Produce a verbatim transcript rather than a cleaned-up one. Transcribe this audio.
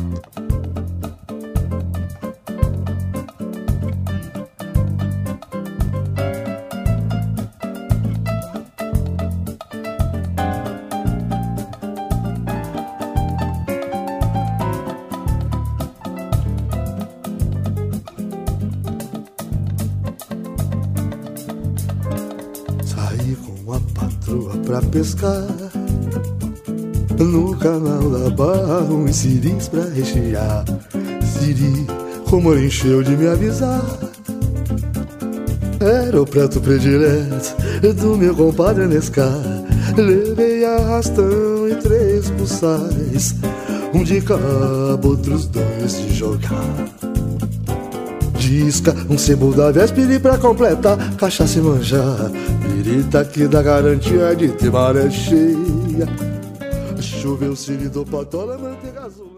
Pra pescar no canal da Barra, uns siris pra rechear. Siri, como encheu de me avisar, era o prato predileto do meu compadre Nescar. Levei arrastão e três buçais, um de cabo, outros dois de jogar. Disca, um sebo da véspera e pra completar, cachaça e manjar. Pirita que dá garantia de ter maré cheia. Choveu, siri do patola, manteiga azul.